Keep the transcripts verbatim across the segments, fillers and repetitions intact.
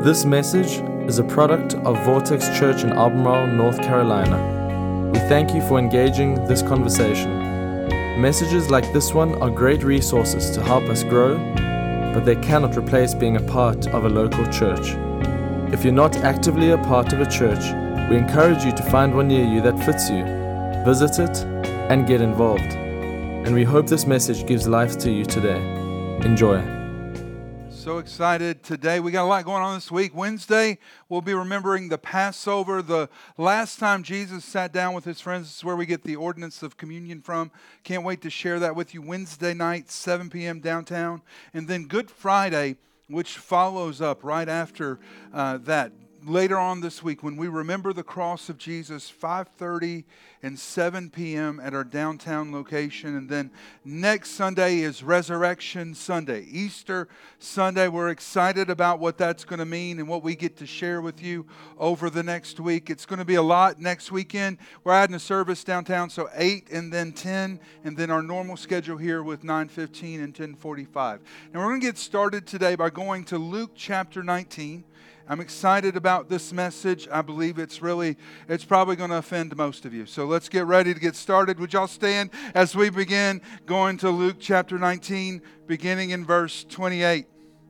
This message is a product of Vortex Church in Albemarle, North Carolina. We thank you for engaging this conversation. Messages like this one are great resources to help us grow, but they cannot replace being a part of a local church. If you're not actively a part of a church, we encourage you to find one near you that fits you. Visit it and get involved. And we hope this message gives life to you today. Enjoy. So excited today. We got a lot going on this week. Wednesday, we'll be remembering the Passover, the last time Jesus sat down with his friends. This is where we get the ordinance of communion from. Can't wait to share that with you. Wednesday night, seven p.m. downtown. And then Good Friday, which follows up right after uh, that. Later on this week, when we remember the cross of Jesus, five thirty and seven p.m. at our downtown location. And then next Sunday is Resurrection Sunday, Easter Sunday. We're excited about what that's going to mean and what we get to share with you over the next week. It's going to be a lot next weekend. We're adding a service downtown, so eight and then ten, and then our normal schedule here with nine fifteen and ten forty-five. Now we're going to get started today by going to Luke chapter nineteen. I'm excited about this message. I believe it's really, it's probably going to offend most of you. So let's get ready to get started. Would y'all stand as we begin going to Luke chapter nineteen, beginning in verse twenty-eight.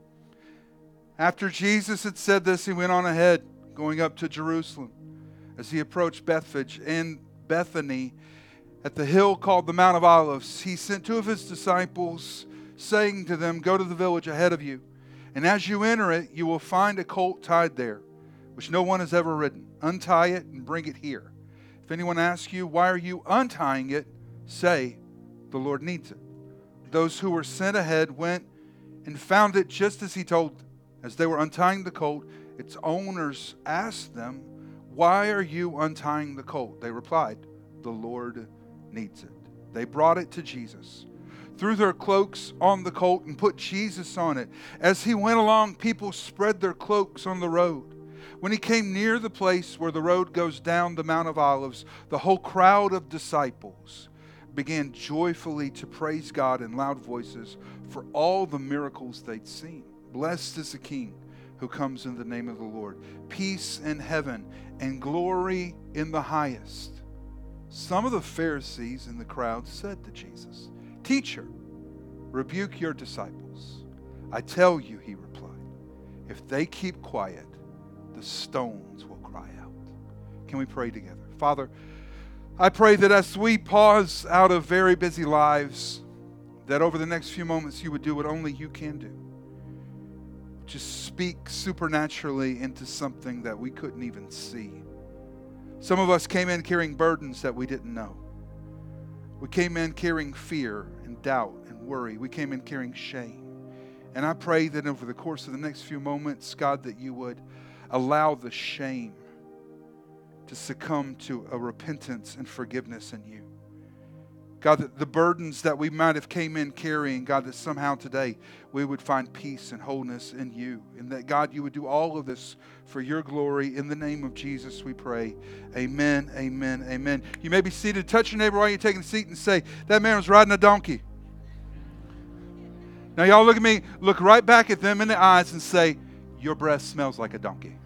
After Jesus had said this, he went on ahead, going up to Jerusalem. As he approached Bethphage and Bethany at the hill called the Mount of Olives, he sent two of his disciples, saying to them, "Go to the village ahead of you. And as you enter it, you will find a colt tied there, which no one has ever ridden. Untie it and bring it here. If anyone asks you, 'Why are you untying it?' say, 'The Lord needs it.'" Those who were sent ahead went and found it just as he told them. As they were untying the colt, its owners asked them, "Why are you untying the colt?" They replied, "The Lord needs it." They brought it to Jesus, threw their cloaks on the colt, and put Jesus on it. As he went along, people spread their cloaks on the road. When he came near the place where the road goes down the Mount of Olives, the whole crowd of disciples began joyfully to praise God in loud voices for all the miracles they'd seen. "Blessed is the King who comes in the name of the Lord. Peace in heaven and glory in the highest." Some of the Pharisees in the crowd said to Jesus, "Teacher, rebuke your disciples." "I tell you," he replied, "if they keep quiet, the stones will cry out." Can we pray together? Father, I pray that as we pause out of very busy lives, that over the next few moments you would do what only you can do. Just speak supernaturally into something that we couldn't even see. Some of us came in carrying burdens that we didn't know. We came in carrying fear and doubt and worry. We came in carrying shame. And I pray that over the course of the next few moments, God, that you would allow the shame to succumb to a repentance and forgiveness in you. God, that the burdens that we might have came in carrying, God, that somehow today we would find peace and wholeness in you. And that, God, you would do all of this for your glory. In the name of Jesus, we pray. Amen, amen, amen. You may be seated. Touch your neighbor while you're taking a seat and say, "That man was riding a donkey." Now, y'all look at me, look right back at them in the eyes and say, "Your breath smells like a donkey."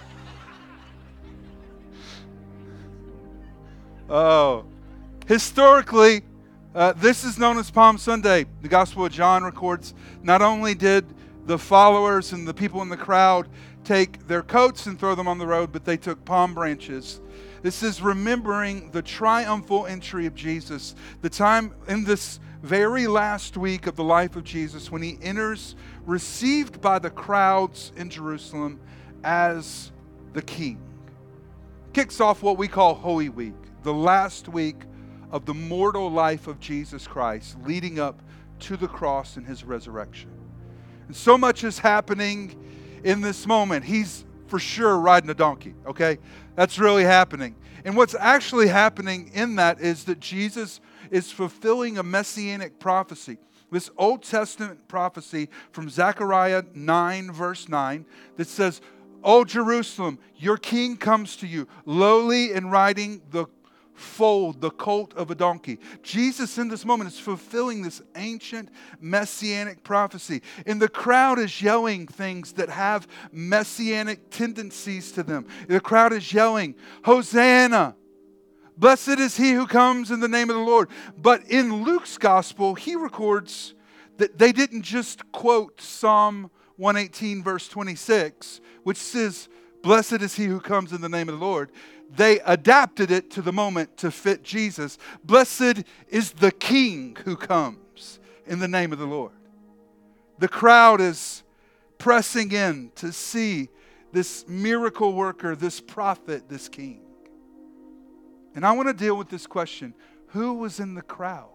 Oh, historically, Uh, this is known as Palm Sunday. The Gospel of John records not only did the followers and the people in the crowd take their coats and throw them on the road, but they took palm branches. This is remembering the triumphal entry of Jesus, the time in this very last week of the life of Jesus when he enters, received by the crowds in Jerusalem as the King. Kicks off what we call Holy Week, the last week of the mortal life of Jesus Christ, leading up to the cross and his resurrection. And so much is happening in this moment. He's for sure riding a donkey, okay? That's really happening. And what's actually happening in that is that Jesus is fulfilling a messianic prophecy. This Old Testament prophecy from Zechariah nine, verse nine, that says, "O Jerusalem, your king comes to you, lowly and riding the foaled, the colt of a donkey. Jesus in this moment is fulfilling this ancient messianic prophecy. And the crowd is yelling things that have messianic tendencies to them. The crowd is yelling, Hosanna! Blessed is he who comes in the name of the Lord. But in Luke's gospel, he records that they didn't just quote Psalm one eighteen verse twenty-six, which says, blessed is he who comes in the name of the Lord. They adapted it to the moment to fit Jesus. Blessed is the King who comes in the name of the Lord. The crowd is pressing in to see this miracle worker, this prophet, this king. And I want to deal with this question. Who was in the crowd?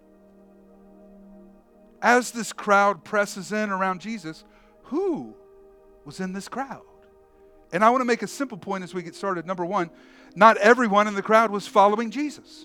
As this crowd presses in around Jesus, who was in this crowd? And I want to make a simple point as we get started. Number one, not everyone in the crowd was following Jesus.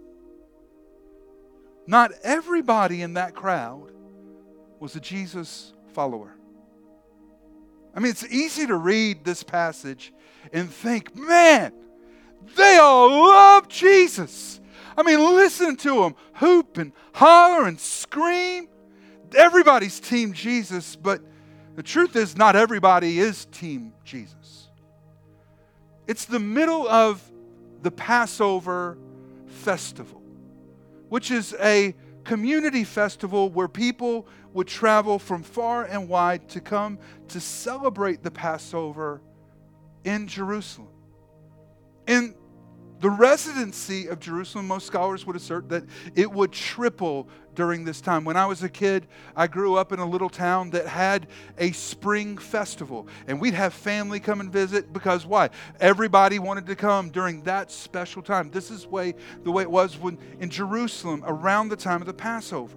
Not everybody in that crowd was a Jesus follower. I mean, it's easy to read this passage and think, man, they all love Jesus. I mean, listen to them hoop and holler and scream. Everybody's team Jesus, but the truth is not everybody is team Jesus. It's the middle of the Passover festival, which is a community festival where people would travel from far and wide to come to celebrate the Passover in Jerusalem. In the residency of Jerusalem, most scholars would assert that it would triple during this time. When I was a kid, I grew up in a little town that had a spring festival. And we'd have family come and visit because why? Everybody wanted to come during that special time. This is way, the way it was when in Jerusalem around the time of the Passover.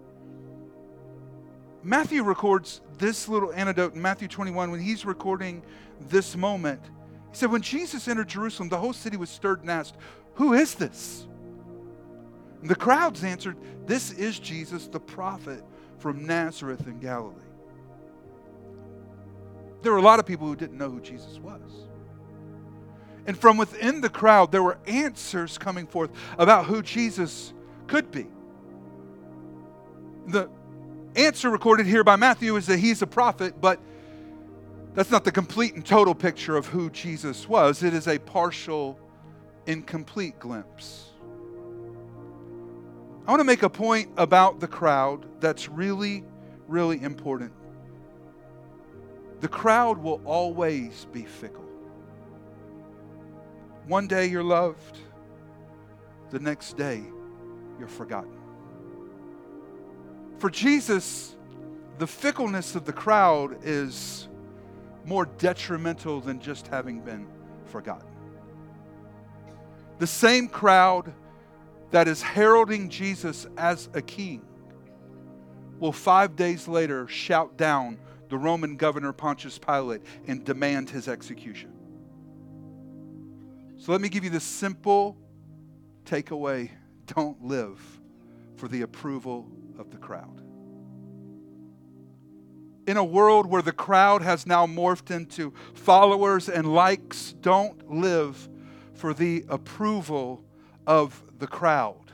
Matthew records this little anecdote in Matthew twenty-one when he's recording this moment. He said, when Jesus entered Jerusalem, the whole city was stirred and asked, who is this? And the crowds answered, this is Jesus, the prophet from Nazareth in Galilee. There were a lot of people who didn't know who Jesus was. And from within the crowd, there were answers coming forth about who Jesus could be. The answer recorded here by Matthew is that he's a prophet, but that's not the complete and total picture of who Jesus was. It is a partial, incomplete glimpse. I want to make a point about the crowd that's really, really important. The crowd will always be fickle. One day you're loved, the next day you're forgotten. For Jesus, the fickleness of the crowd is more detrimental than just having been forgotten. The same crowd that is heralding Jesus as a king will five days later shout down the Roman governor Pontius Pilate and demand his execution. So let me give you the simple takeaway. Don't live for the approval of the crowd. In a world where the crowd has now morphed into followers and likes, don't live for the approval of the crowd.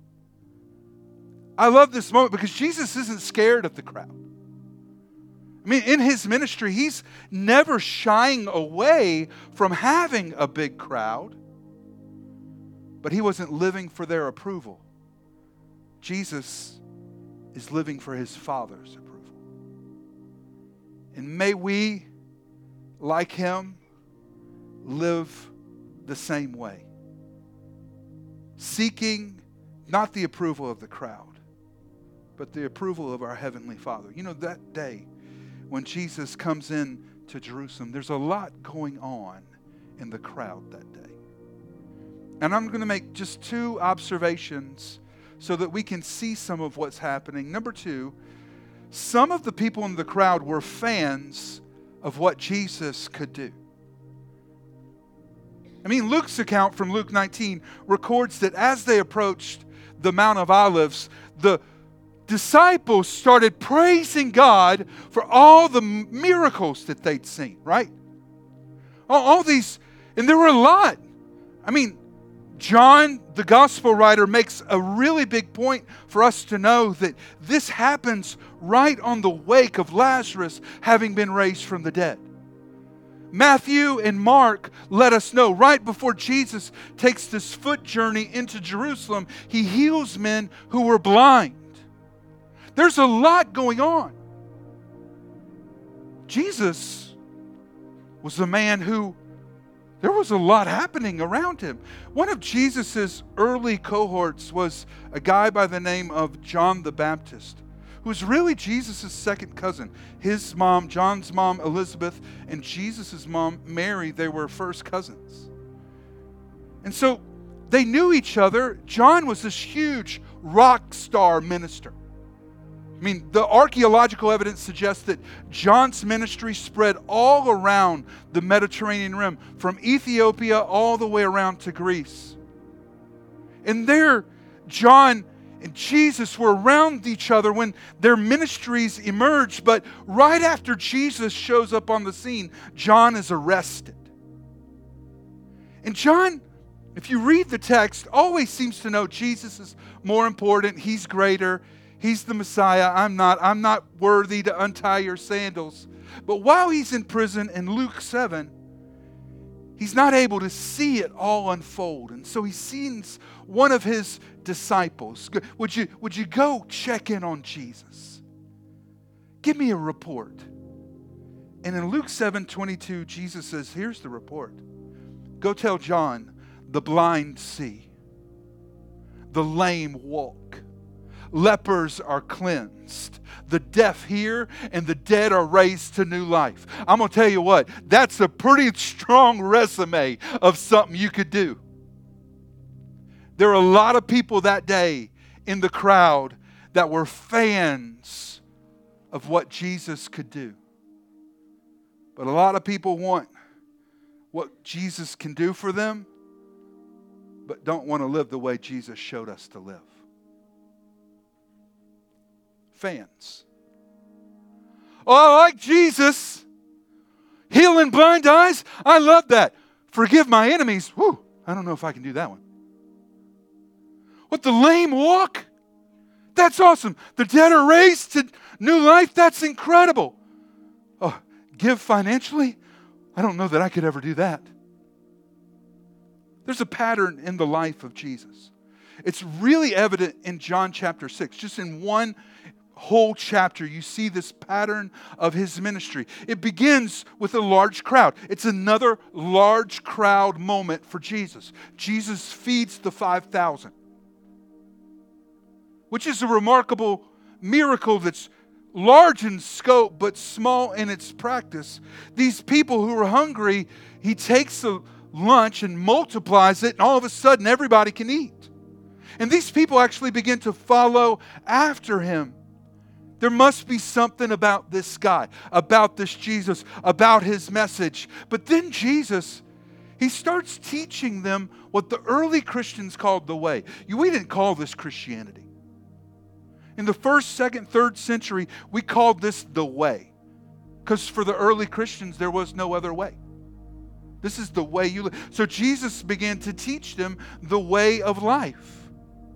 I love this moment because Jesus isn't scared of the crowd. I mean, in his ministry, he's never shying away from having a big crowd, but he wasn't living for their approval. Jesus is living for his Father's approval. And may we, like him, live the same way. Seeking not the approval of the crowd, but the approval of our Heavenly Father. You know, that day when Jesus comes in to Jerusalem, there's a lot going on in the crowd that day. And I'm going to make just two observations so that we can see some of what's happening. Number two, some of the people in the crowd were fans of what Jesus could do. I mean, Luke's account from Luke nineteen records that as they approached the Mount of Olives, the disciples started praising God for all the miracles that they'd seen, right? All, all these, and there were a lot. I mean, John, the gospel writer, makes a really big point for us to know that this happens right on the wake of Lazarus having been raised from the dead. Matthew and Mark let us know right before Jesus takes this foot journey into Jerusalem, he heals men who were blind. There's a lot going on. Jesus was a man who, there was a lot happening around him. One of Jesus' early cohorts was a guy by the name of John the Baptist, who was really Jesus' second cousin. His mom, John's mom, Elizabeth, and Jesus' mom, Mary, they were first cousins. And so they knew each other. John was this huge rock star minister. I mean, the archaeological evidence suggests that John's ministry spread all around the Mediterranean rim, from Ethiopia all the way around to Greece. And there, John and Jesus were around each other when their ministries emerged. But right after Jesus shows up on the scene, John is arrested. And John, if you read the text, always seems to know Jesus is more important. He's greater. He's the Messiah. I'm not. I'm not worthy to untie your sandals. But while he's in prison in Luke seven, he's not able to see it all unfold. And so he sends one of his disciples. Would you, would you go check in on Jesus? Give me a report. And in Luke seven twenty-two, Jesus says, here's the report. Go tell John, the blind see, the lame walk, lepers are cleansed, the deaf hear, and the dead are raised to new life. I'm going to tell you what, that's a pretty strong resume of something you could do. There were a lot of people that day in the crowd that were fans of what Jesus could do. But a lot of people want what Jesus can do for them, but don't want to live the way Jesus showed us to live. Fans. Oh, I like Jesus. Healing blind eyes. I love that. Forgive my enemies. Whew, I don't know if I can do that one. What, the lame walk? That's awesome. The dead are raised to new life. That's incredible. Oh, give financially? I don't know that I could ever do that. There's a pattern in the life of Jesus. It's really evident in John chapter six. Just in one whole chapter, you see this pattern of his ministry. It begins with a large crowd. It's another large crowd moment for Jesus. Jesus feeds the five thousand, which is a remarkable miracle that's large in scope but small in its practice. These people who are hungry, he takes a lunch and multiplies it, and all of a sudden everybody can eat. And these people actually begin to follow after him. There must be something about this guy, about this Jesus, about his message. But then Jesus, he starts teaching them what the early Christians called the way. We didn't call this Christianity. In the first, second, third century, we called this the way. Because for the early Christians, there was no other way. This is the way you live. So Jesus began to teach them the way of life.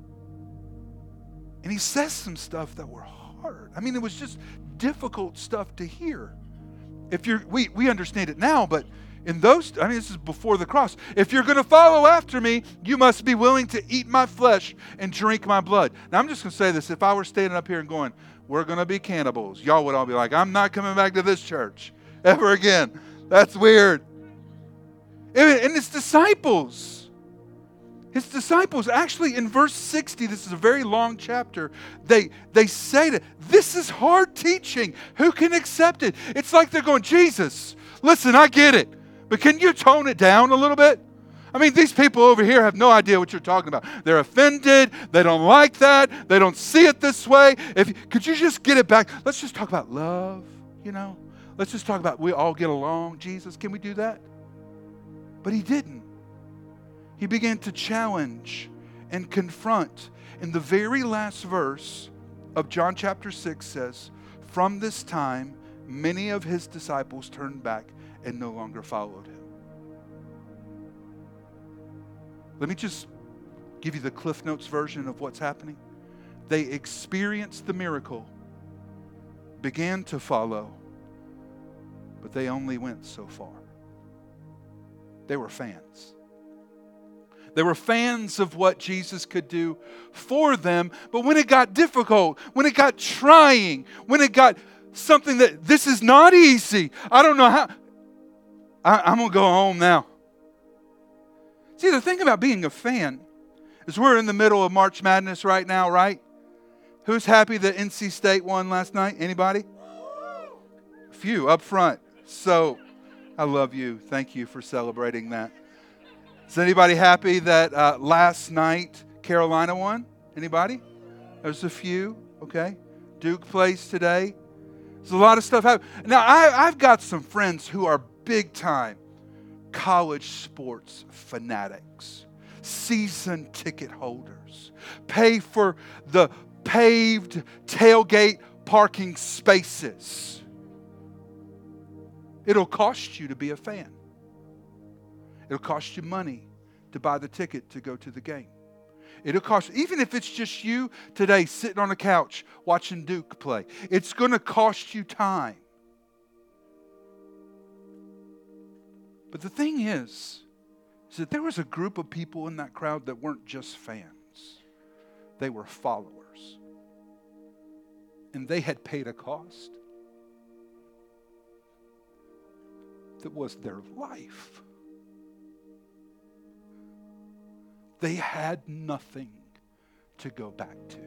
And he says some stuff that were hard. I mean, it was just difficult stuff to hear. If you're, we, we understand it now, but in those, I mean, this is before the cross. If you're going to follow after me, you must be willing to eat my flesh and drink my blood. Now, I'm just going to say this. If I were standing up here and going, we're going to be cannibals, y'all would all be like, I'm not coming back to this church ever again. That's weird. And his disciples, his disciples, actually in verse sixty, this is a very long chapter, they, they say that this is hard teaching. Who can accept it? It's like they're going, Jesus, listen, I get it, but can you tone it down a little bit? I mean, these people over here have no idea what you're talking about. They're offended. They don't like that. They don't see it this way. If could you just get it back? Let's just talk about love, you know? Let's just talk about we all get along. Jesus, can we do that? But he didn't. He began to challenge and confront. In the very last verse of John chapter six says, from this time, many of his disciples turned back and no longer followed him. Let me just give you the Cliff Notes version of what's happening. They experienced the miracle, began to follow, but they only went so far. They were fans. They were fans of what Jesus could do for them, but when it got difficult, when it got trying, when it got something that this is not easy, I don't know how, I, I'm going to go home now. See, the thing about being a fan is we're in the middle of March Madness right now, right? Who's happy that N C State won last night? Anybody? A few up front. So, I love you. Thank you for celebrating that. Is anybody happy that uh, last night Carolina won? Anybody? There's a few. Okay. Duke plays today. There's a lot of stuff happening. Now, I, I've got some friends who are big time college sports fanatics, season ticket holders, pay for the paved tailgate parking spaces. It'll cost you to be a fan. It'll cost you money to buy the ticket to go to the game. It'll cost, even if it's just you today sitting on a couch watching Duke play, it's going to cost you time. But the thing is, is that there was a group of people in that crowd that weren't just fans. They were followers. And they had paid a cost that was their life. They had nothing to go back to.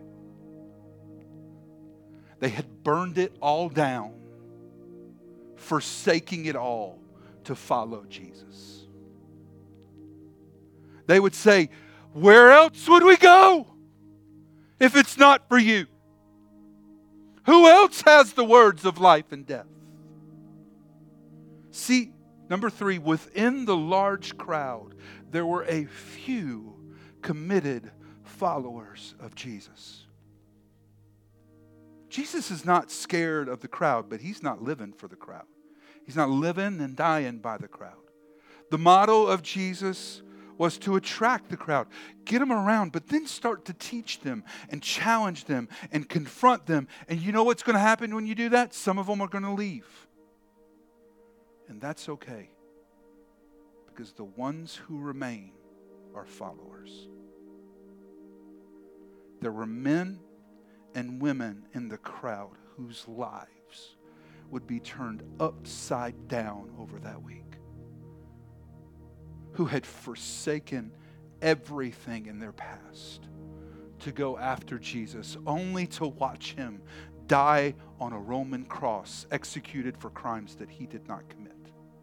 They had burned it all down, forsaking it all to follow Jesus. They would say, where else would we go if it's not for you? Who else has the words of life and death? See, number three, within the large crowd, there were a few committed followers of Jesus. Jesus is not scared of the crowd, but he's not living for the crowd. He's not living and dying by the crowd. The motto of Jesus was to attract the crowd, get them around, but then start to teach them and challenge them and confront them. And you know what's going to happen when you do that? Some of them are going to leave. And that's okay, because the ones who remain are followers. There were men and women in the crowd whose lives would be turned upside down over that week, who had forsaken everything in their past to go after Jesus, only to watch him die on a Roman cross, executed for crimes that he did not commit.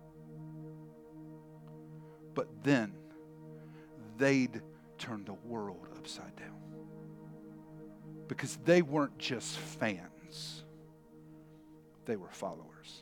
But then they'd turn the world upside down, because they weren't just fans, they were followers.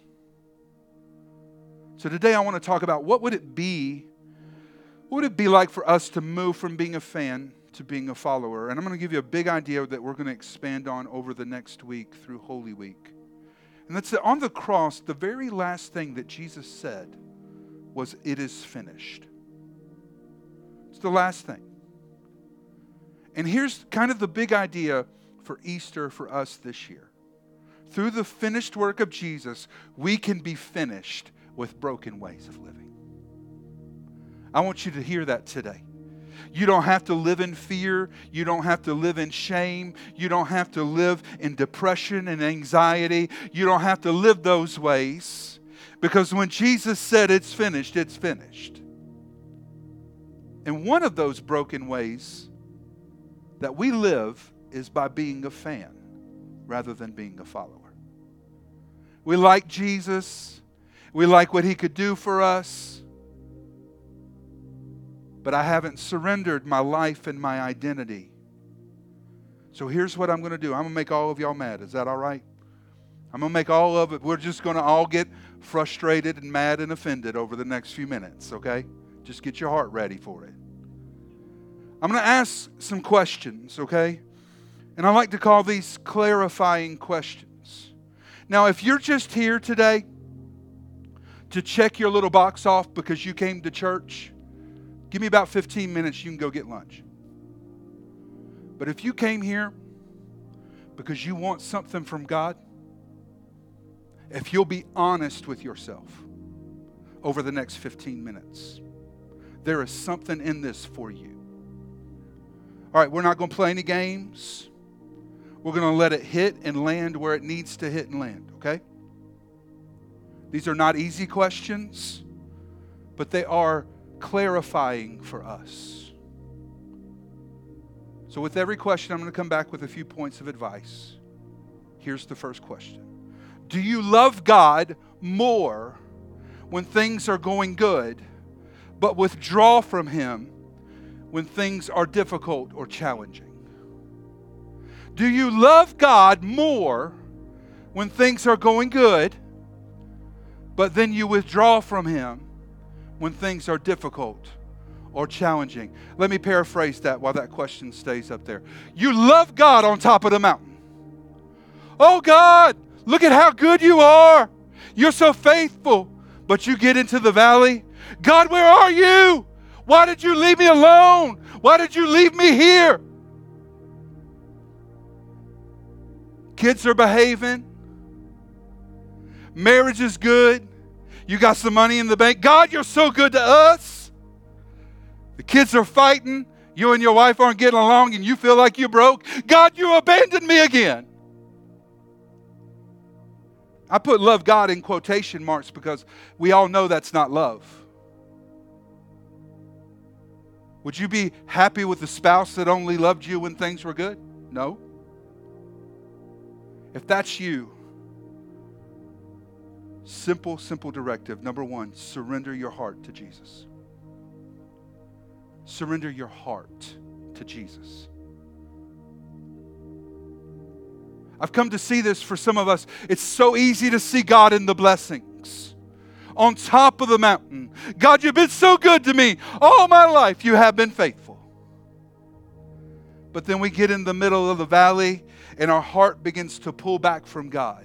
So today I want to talk about what would it be What would it be like for us to move from being a fan to being a follower? And I'm going to give you a big idea that we're going to expand on over the next week through Holy Week. And that's that on the cross, the very last thing that Jesus said was, "It is finished." It's the last thing. And here's kind of the big idea for Easter for us this year. Through the finished work of Jesus, we can be finished with broken ways of living. I want you to hear that today. You don't have to live in fear. You don't have to live in shame. You don't have to live in depression and anxiety. You don't have to live those ways, because when Jesus said it's finished, it's finished. And one of those broken ways that we live is by being a fan rather than being a follower. We like Jesus. We like what he could do for us. But I haven't surrendered my life and my identity. So here's what I'm going to do. I'm going to make all of y'all mad. Is that all right? I'm going to make all of it. We're just going to all get frustrated and mad and offended over the next few minutes, okay? Just get your heart ready for it. I'm going to ask some questions, okay? And I like to call these clarifying questions. Now, if you're just here today to check your little box off because you came to church, Give me about fifteen minutes, you can go get lunch. But if you came here because you want something from God, if you'll be honest with yourself over the next fifteen minutes, there is something in this for you. All right, we're not going to play any games. We're going to let it hit and land where it needs to hit and land, okay? These are not easy questions, but they are clarifying for us. So with every question, I'm going to come back with a few points of advice. Here's the first question. Do you love God more when things are going good, but withdraw from Him when things are difficult or challenging? Do you love God more when things are going good, but then you withdraw from Him when things are difficult or challenging? Let me paraphrase that while that question stays up there. You love God on top of the mountain. Oh God, look at how good you are. You're so faithful. But you get into the valley. God, where are you? Why did you leave me alone? Why did you leave me here? Kids are behaving. Marriage is good. You got some money in the bank. God, you're so good to us. The kids are fighting. You and your wife aren't getting along and you feel like you're broke. God, you abandoned me again. I put love God in quotation marks because we all know that's not love. Would you be happy with a spouse that only loved you when things were good? No. If that's you, simple, simple directive. Number one, surrender your heart to Jesus. Surrender your heart to Jesus. I've come to see this for some of us. It's so easy to see God in the blessings. On top of the mountain. God, you've been so good to me. All my life you have been faithful. But then we get in the middle of the valley and our heart begins to pull back from God.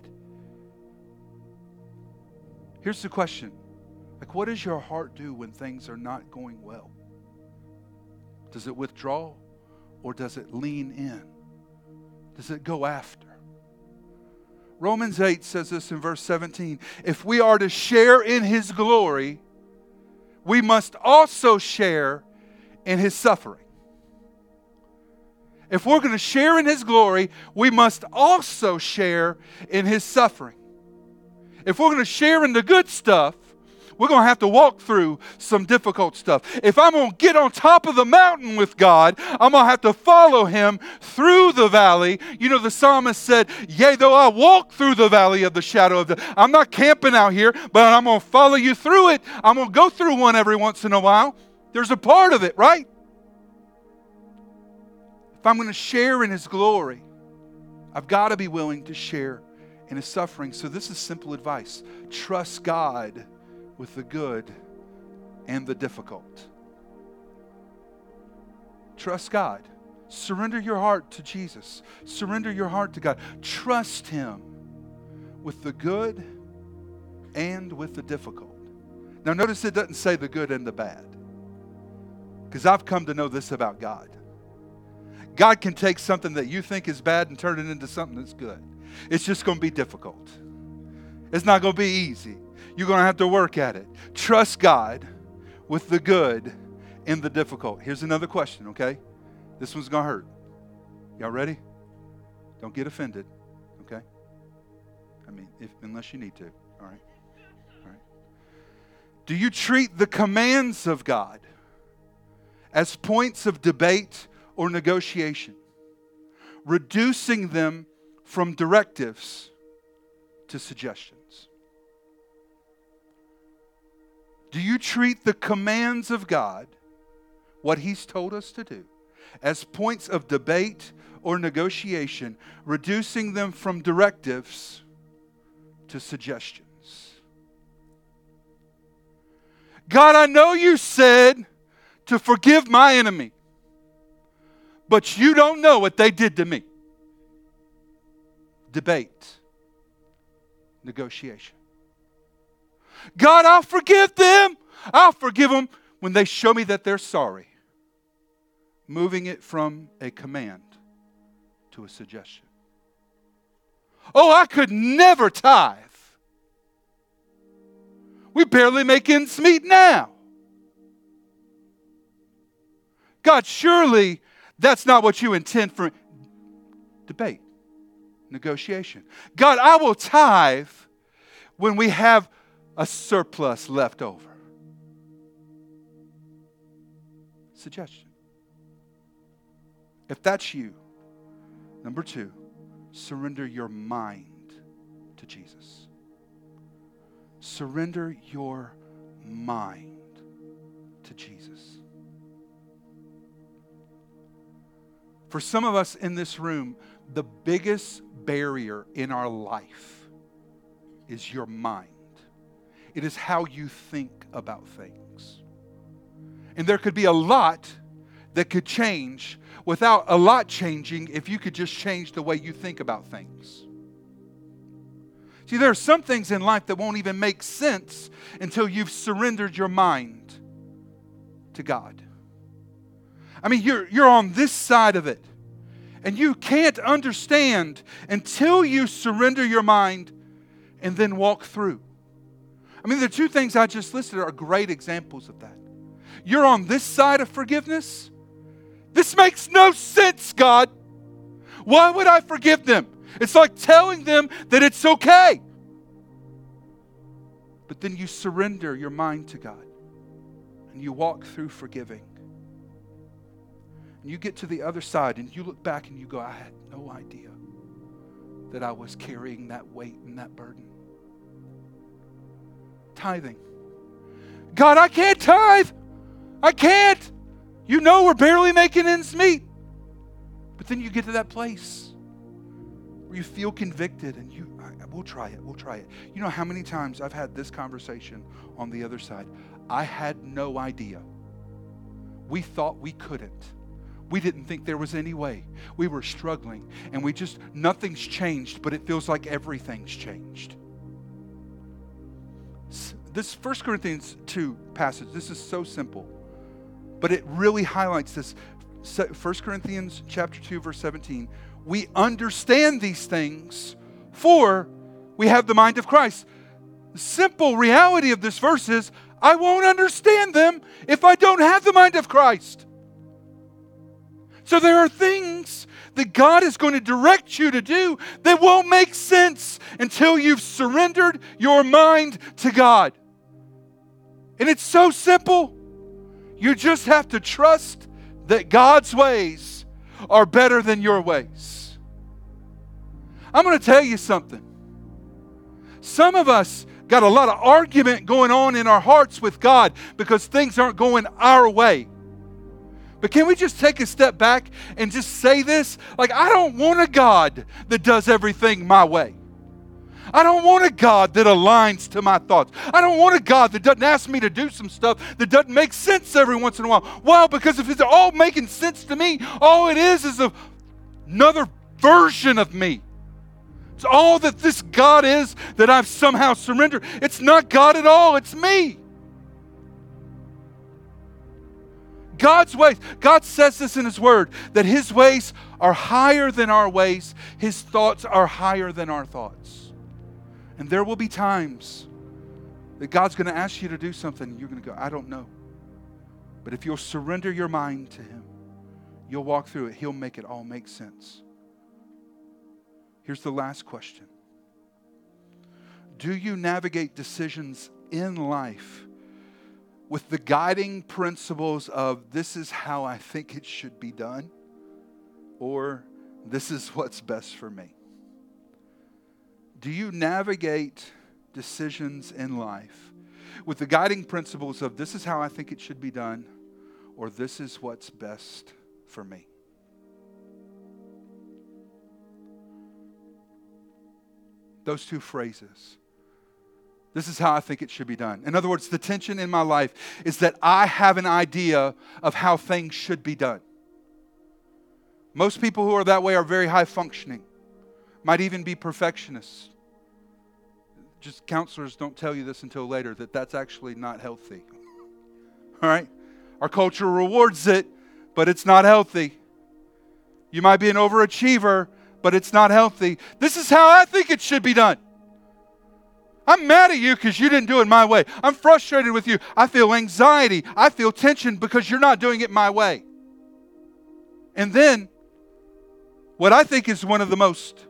Here's the question. Like, what does your heart do when things are not going well? Does it withdraw or does it lean in? Does it go after? Romans eight says this in verse seventeen. If we are to share in His glory, we must also share in His suffering. If we're going to share in His glory, we must also share in His suffering. If we're going to share in the good stuff, we're going to have to walk through some difficult stuff. If I'm going to get on top of the mountain with God, I'm going to have to follow Him through the valley. You know, the psalmist said, yea, though I walk through the valley of the shadow of death. I'm not camping out here, but I'm going to follow you through it. I'm going to go through one every once in a while. There's a part of it, right? If I'm going to share in His glory, I've got to be willing to share in His suffering. So this is simple advice. Trust God with the good and the difficult. Trust God. Surrender your heart to Jesus. Surrender your heart to God. Trust Him with the good and with the difficult. Now notice it doesn't say the good and the bad. Because I've come to know this about God. God can take something that you think is bad and turn it into something that's good. It's just going to be difficult. It's not going to be easy. You're going to have to work at it. Trust God with the good and the difficult. Here's another question, okay? This one's going to hurt. Y'all ready? Don't get offended, okay? I mean, if, unless you need to, all right? All right. Do you treat the commands of God as points of debate or negotiation, reducing them from directives to suggestions? Do you treat the commands of God, what He's told us to do, as points of debate or negotiation, reducing them from directives to suggestions? God, I know you said to forgive my enemy, but you don't know what they did to me. Debate, negotiation. God, I'll forgive them. I'll forgive them when they show me that they're sorry, moving it from a command to a suggestion. Oh, I could never tithe. We barely make ends meet now. God, surely that's not what you intend for debate, negotiation. God, I will tithe when we have a surplus left over. Suggestion. If that's you, number two, surrender your mind to Jesus. Surrender your mind to Jesus. For some of us in this room, the biggest barrier in our life is your mind. It is how you think about things. And there could be a lot that could change without a lot changing if you could just change the way you think about things. See, there are some things in life that won't even make sense until you've surrendered your mind to God. I mean, you're, you're on this side of it, and you can't understand until you surrender your mind and then walk through. I mean, the two things I just listed are great examples of that. You're on this side of forgiveness. This makes no sense, God. Why would I forgive them? It's like telling them that it's okay. But then you surrender your mind to God and you walk through forgiving. And you get to the other side and you look back and you go, I had no idea that I was carrying that weight and that burden. Tithing. God, I can't tithe. I can't. You know we're barely making ends meet. But then you get to that place where you feel convicted and you, I, we'll try it, we'll try it. You know how many times I've had this conversation on the other side? I had no idea. We thought we couldn't. We didn't think there was any way. We were struggling and we just, nothing's changed, but it feels like everything's changed. This First Corinthians two passage, this is so simple, but it really highlights this. First Corinthians chapter two, verse seventeen. We understand these things, for we have the mind of Christ. The simple reality of this verse is, I won't understand them if I don't have the mind of Christ. So there are things that God is going to direct you to do that won't make sense until you've surrendered your mind to God. And it's so simple. You just have to trust that God's ways are better than your ways. I'm going to tell you something. Some of us got a lot of argument going on in our hearts with God because things aren't going our way. But can we just take a step back and just say this? Like, I don't want a God that does everything my way. I don't want a God that aligns to my thoughts. I don't want a God that doesn't ask me to do some stuff that doesn't make sense every once in a while. Why? Because if it's all making sense to me, all it is is a, another version of me. It's all that this God is that I've somehow surrendered. It's not God at all. It's me. God's ways. God says this in His Word, that His ways are higher than our ways. His thoughts are higher than our thoughts. And there will be times that God's going to ask you to do something and you're going to go, I don't know. But if you'll surrender your mind to Him, you'll walk through it. He'll make it all make sense. Here's the last question. Do you navigate decisions in life with the guiding principles of this is how I think it should be done, or this is what's best for me? Do you navigate decisions in life with the guiding principles of this is how I think it should be done, or this is what's best for me? Those two phrases. This is how I think it should be done. In other words, the tension in my life is that I have an idea of how things should be done. Most people who are that way are very high functioning, might even be perfectionists. Just counselors don't tell you this until later, that that's actually not healthy. All right? Our culture rewards it, but it's not healthy. You might be an overachiever, but it's not healthy. This is how I think it should be done. I'm mad at you because you didn't do it my way. I'm frustrated with you. I feel anxiety. I feel tension because you're not doing it my way. And then, what I think is one of the most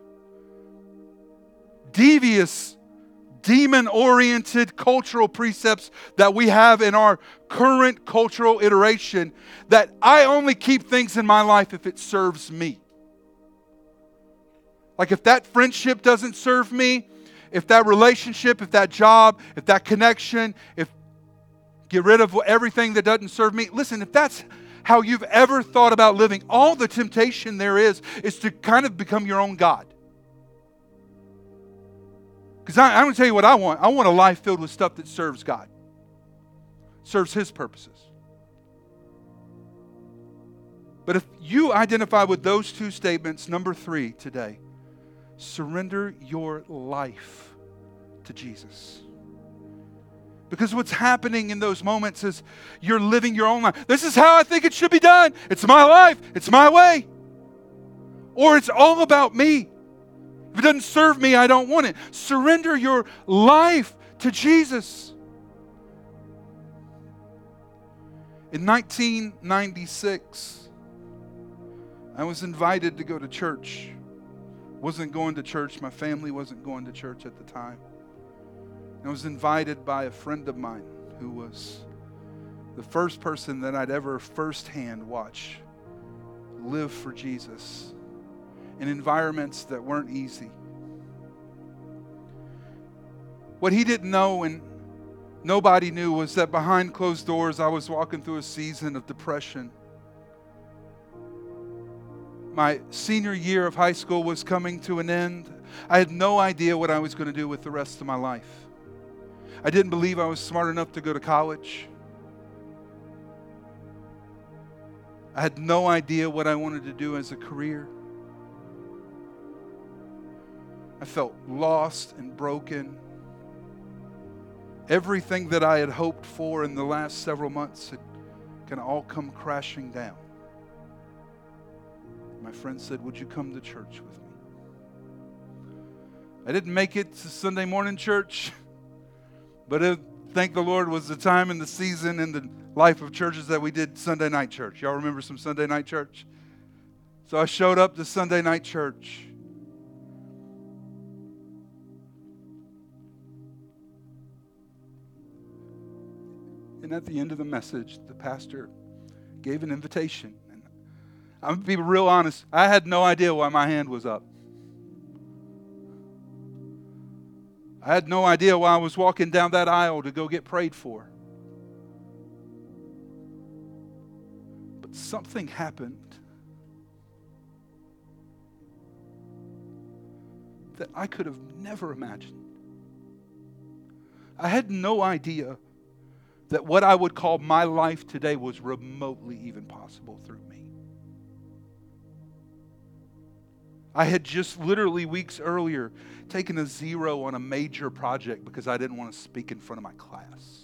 devious, demon-oriented cultural precepts that we have in our current cultural iteration, that I only keep things in my life if it serves me. Like if that friendship doesn't serve me, if that relationship, if that job, if that connection, if get rid of everything that doesn't serve me. Listen, if that's how you've ever thought about living, all the temptation there is is to kind of become your own God. Because I'm going to tell you what I want. I want a life filled with stuff that serves God, serves His purposes. But if you identify with those two statements, number three today, surrender your life to Jesus. Because what's happening in those moments is you're living your own life. This is how I think it should be done. It's my life. It's my way. Or it's all about me. If it doesn't serve me, I don't want it. Surrender your life to Jesus. In nineteen ninety-six, I was invited to go to church. Wasn't going to church. My family wasn't going to church at the time. I was invited by a friend of mine who was the first person that I'd ever firsthand watch live for Jesus in environments that weren't easy. What he didn't know and nobody knew was that behind closed doors I was walking through a season of depression. My senior year of high school was coming to an end. I had no idea what I was going to do with the rest of my life. I didn't believe I was smart enough to go to college. I had no idea what I wanted to do as a career. I felt lost and broken. Everything that I had hoped for in the last several months had kind of all come crashing down. My friend said, "Would you come to church with me?" I didn't make it to Sunday morning church, but it, thank the Lord, was the time and the season in the life of churches that we did Sunday night church. Y'all remember some Sunday night church? So I showed up to Sunday night church. And at the end of the message, the pastor gave an invitation. And I'm going to be real honest. I had no idea why my hand was up. I had no idea why I was walking down that aisle to go get prayed for. But something happened that I could have never imagined. I had no idea that what I would call my life today was remotely even possible through me. I had just literally weeks earlier taken a zero on a major project because I didn't want to speak in front of my class.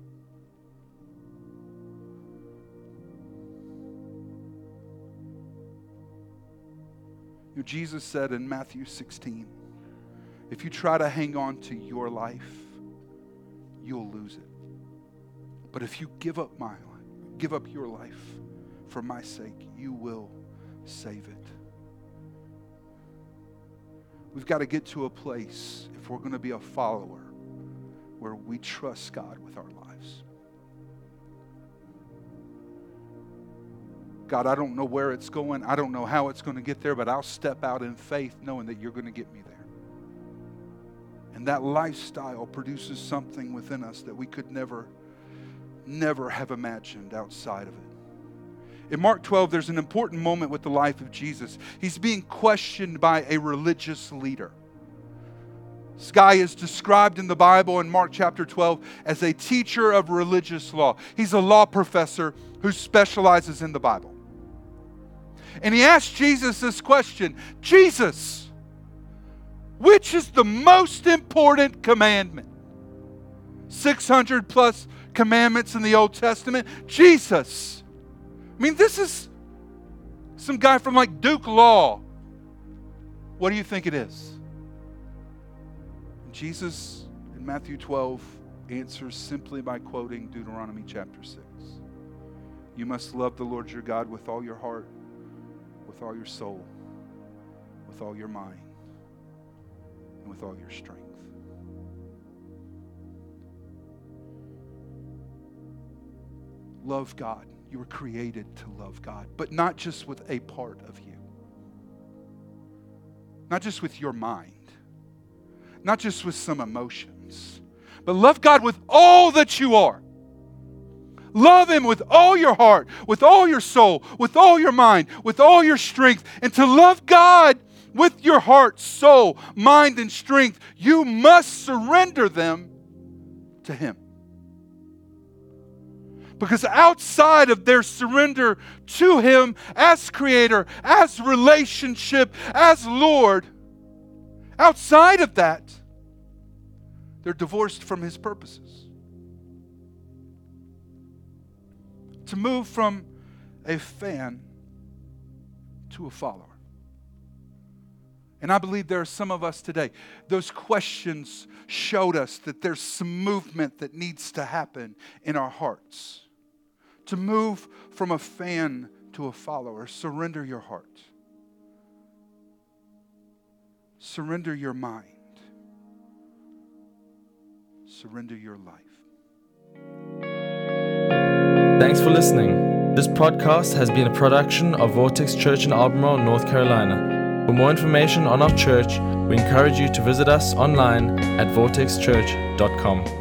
You know, Jesus said in Matthew sixteen, if you try to hang on to your life, you'll lose it. But if you give up my life, give up your life for my sake, you will save it. We've got to get to a place, if we're going to be a follower, where we trust God with our lives. God, I don't know where it's going. I don't know how it's going to get there, but I'll step out in faith knowing that you're going to get me there. And that lifestyle produces something within us that we could never, never have imagined outside of it. In Mark twelve, there's an important moment with the life of Jesus. He's being questioned by a religious leader. This guy is described in the Bible in Mark chapter twelve as a teacher of religious law. He's a law professor who specializes in the Bible. And he asked Jesus this question, Jesus, which is the most important commandment? six hundred plus Commandments in the Old Testament? Jesus. I mean, this is some guy from like Duke Law. What do you think it is? Jesus in Matthew twelve answers simply by quoting Deuteronomy chapter six. You must love the Lord your God with all your heart, with all your soul, with all your mind, and with all your strength. Love God. You were created to love God, but not just with a part of you. Not just with your mind. Not just with some emotions. But love God with all that you are. Love Him with all your heart, with all your soul, with all your mind, with all your strength. And to love God with your heart, soul, mind, and strength, you must surrender them to Him. Because outside of their surrender to Him as Creator, as relationship, as Lord, outside of that, they're divorced from His purposes. To move from a fan to a follower. And I believe there are some of us today, those questions showed us that there's some movement that needs to happen in our hearts. To move from a fan to a follower, surrender your heart. Surrender your mind. Surrender your life. Thanks for listening. This podcast has been a production of Vortex Church in Albemarle, North Carolina. For more information on our church, we encourage you to visit us online at vortex church dot com.